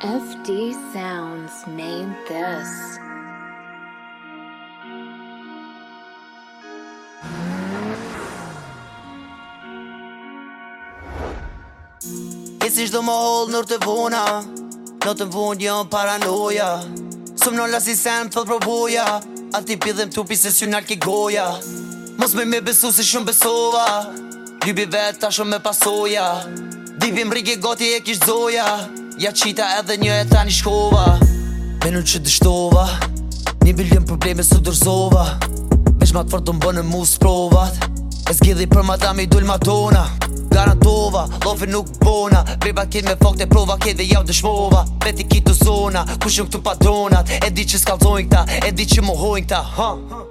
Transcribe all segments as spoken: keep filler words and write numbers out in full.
F D Sounds made this. E si çdo mahall nër të vona, në të vonë jam paranoja. Sëm në lasi sen thot provoja, ati pidhem tupi se sy nalke goja. Mos me me besu se shumë besova, lybi vet ta shumë me pasoja. Dipim rrige gati e kish zoja, ja qita edhe një e tani shkova. Menu që dështova, një bilion probleme së dërzova. Vesh ma të fort të mbënë mu sprovat, e zgjidhi për ma dami dul Madonna. Garantova, lofi nuk bona, beba kit me fokte prova kit dhe jau dëshmova. Beti kitu zona, kush jëm këtu padronat, e di që s'kallzojnë këta, e di që mohojnë këta, ha.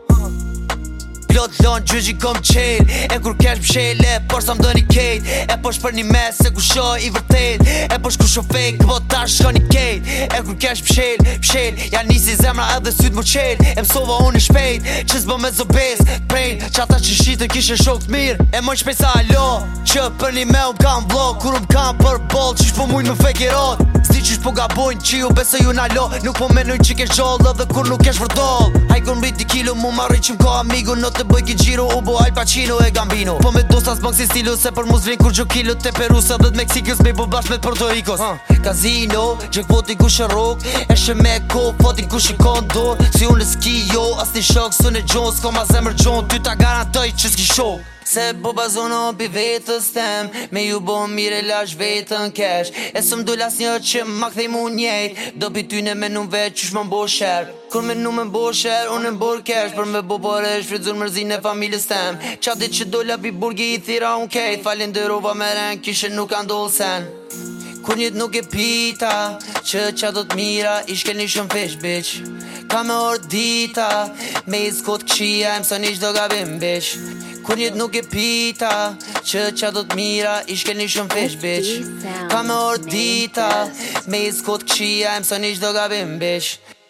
Plot lon gjyqi kom qel, e kur kesh pshele, por sa m'doni kejt. E posh për një mes, e ku shoj i vërtet, e posh ku sho fake, po ta shkoni kejt. E kur kesh pshel, pshel, ja nisi zemra edhe syt më qel. E msova unë i shpejt, që s'bo me zobes, prejn, që ata që shitën kishe shok t'mirë. E moj shpejt sa alo, që për një me u m'kam vlog, kur u m'kam për bol, qish po mujnë më fake i rot. Zdi qish po gabojnë, që ju besoj ju n'alo, nuk po menoj që kesh gjoll edhe kur nuk kesh vërdol. Haj kur mbit një kilo mu marri që m'ko amigo, në të bëj ki gjiro u bo Al Pacino e Gambino. Po me dosta s'bëng si stilu, se për muz vrin kur gjo kilo te Perus edhe të Meksikës me bo bashk me Puerto Ricos. uh. Kazino, gjek voti ku shë rok, e shë me ko, foti ku shë kondor. Si unë s'ki jo, as një shok, së në gjon, s'ko ma zemër gjon, ty ta garantoj që s'ki shok. Se po bazono pi vetës tem, me ju bo mire lash vetën kesh. E së m'dull as një që ma kthej mu njejt, do pi ty në menu vet qysh më mbo sher. Kur menu me mbo sher, unë mbor kesh, për me bo pare shfridzur mërzin e familjes tem. Qa dit që dolla pi burgi i thira unë kejt, falin dërova me ren, kishe nuk andoll sen. Kur njët nuk e pita, që qa do t'mira, ishke një shumë fish, bitch. Ka me orë dita, me i s'kot këshia, e mëson ish do gabim, bitch. Kur njët nuk e pita, që qa do t'mira, ishke një shumë fish, bitch. Ka me orë dita, me i s'kot këshia, e mëson ish do gabim, bitch.